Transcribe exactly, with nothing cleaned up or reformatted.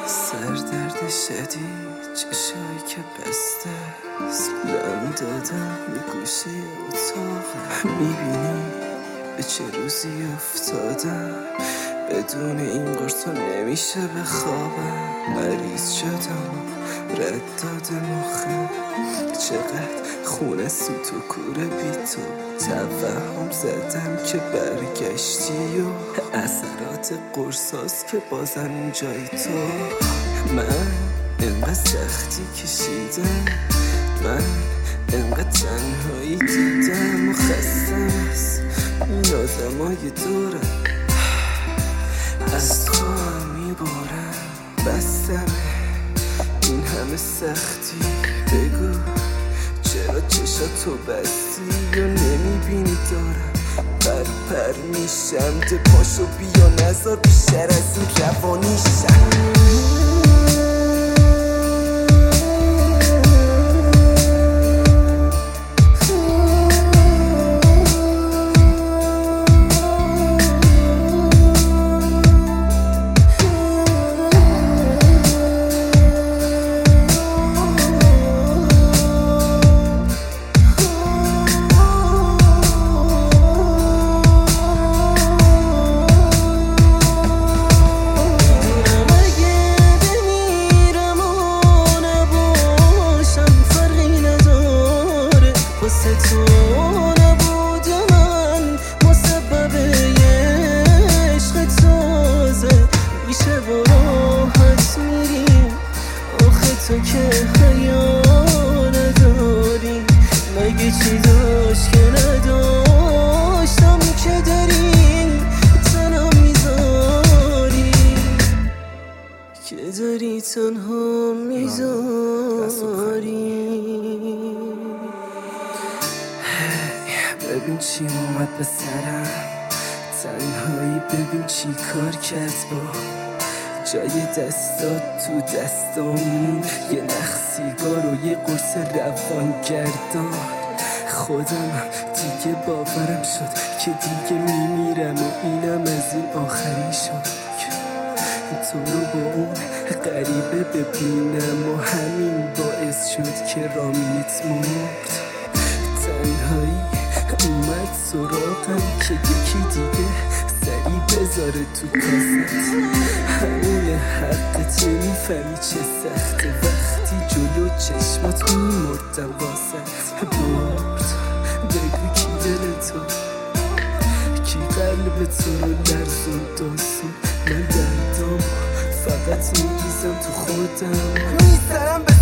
سردرد شدید، چشایی که بسته است، لم دادم به گوشه اتاقم. میبینی به چه روزی افتادم، بدون این قرص نمیشه بخوابم. مریض شدم رد داده مخم، چقدر خونه سوت و کوره بی تو. توهم زدم که برگشتی و اثرات قرصاست که بازم اینجای تو. من اینقدر سختی کشیدم، من اینقدر تنهایی دیدم و خستم از این آدمای دورم. از تو هم میبارم، بستمه این همه سختی. بگو چرا چشاتو بستی یا نمیبینی دارم پر پر میشم. ده پاشو بیا نزار بیشتر از این روانیشم. تو نبود من مسبب یه عشق تازه میشه و راحت میریم. آخه تو که حیا نداری، مگه چی داشت که نداشتم که داری تنها میذاری، که داری تنها میذاری. ببین چی اومد به سرم، تنهایی ببین چی کار کرد با جای دستات تو دستامون. یه نخ سیگار و یه قرص روان گردان. خودم دیگه باورم شد که دیگه میمیرم و اینم از این آخری شد. تو رو با اون غریبه ببینم و همین باعث شد که رامینت مرد. تنهایی اومد سراغم که یکی دیگه سری بذاره تو کاست. همون حقت نمیفهمی چه سخته وقتی جلو چشمات میمردم واسط. برد بگو کی دل تو، کی قلب تو رو لرزون داستون. من دردام فقط میریزم تو خودم، میسرم به